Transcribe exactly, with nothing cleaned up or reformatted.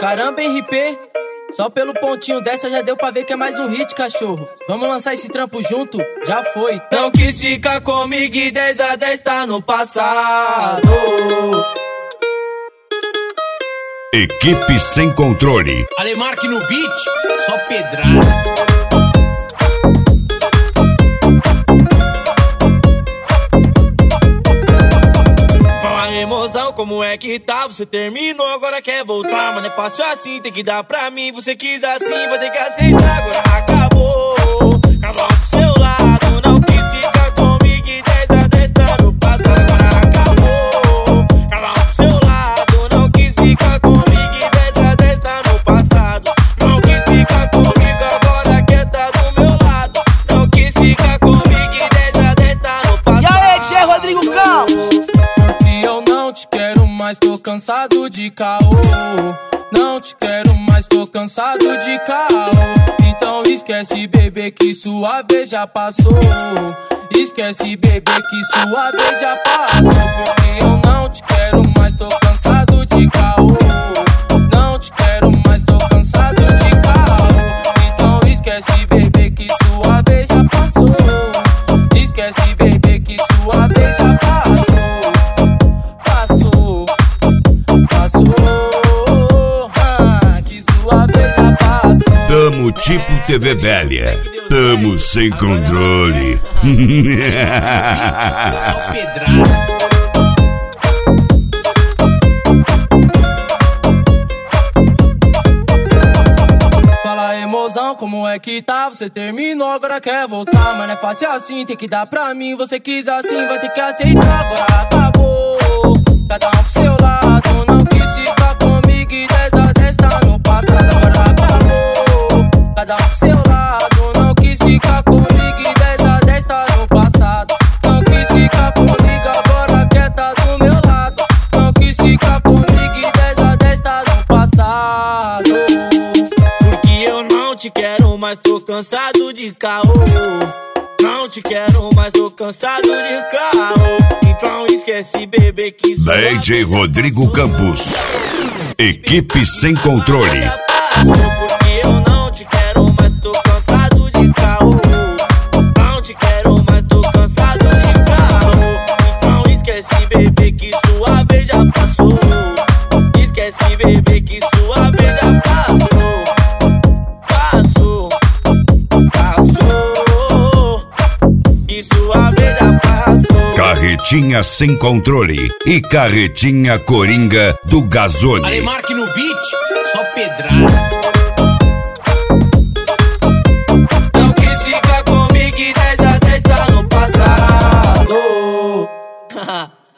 Caramba, R P, só pelo pontinho dessa já deu pra ver que é mais um hit, cachorro. Vamos lançar esse trampo junto? Já foi. Não quis ficar comigo e dez a dez tá no passado. Equipe Sem Controle. Alemarque no beat, só pedrada. Emoção, como é que tá? Você terminou, agora quer voltar. Mas não é fácil assim, tem que dar pra mim. Você quis assim, vai ter que aceitar. Agora acabou, cada um pro seu lado. Não quis ficar comigo e dez a dez tá no passado. Agora acabou, cada um pro seu lado. Não quis ficar comigo e dez a dez tá no passado. Não quis ficar comigo, agora quer tá do meu lado. Não quis ficar comigo e dez a dez tá no passado. E aí, Tchê Rodrigo Campos? Não te quero mais, tô cansado de caô. Não te quero mais, tô cansado de caô. Então esquece, bebê, que sua vez já passou. Esquece, bebê, que sua vez já passou. Porque eu não te quero mais, tô cansado de caô. Não te quero mais, tô cansado de caô. Então esquece, bebê, que sua vez já passou. Esquece, bebê, que sua vez já passou. Tamo tipo T V velha, tamo sem controle. Fala, emoção, como é que tá? Você terminou, agora quer voltar. Mas não é fácil assim, tem que dar pra mim. Você quis assim, vai ter que aceitar. Agora acabou, cada um pro seu lado. Não quis ficar comigo e dez a dez tá no passado. Agora acabou, cada um pro seu lado. Não quis ficar comigo e dez a dez tá no passado. Não quis ficar comigo, agora quer tá do meu lado. Não quis ficar comigo e dez a dez tá no passado. Porque eu não te quero mais, tô cansado de caô. Não te quero mais, tô cansado de caô. Então esquece, bebê, que isso D J Rodrigo Campos. Equipe Sem Controle. Porque eu não te quero mais, tô cansado de caô. Não te quero mais, tô cansado de caô. Então esquece, bebê, que sua vez já passou. Esquece, bebê, que sua vez já passou. Passou, passou. E sua vez já passou. Carretinha Sem Controle e Carretinha Coringa do Gazone. Alemarque no beat, só pedrada.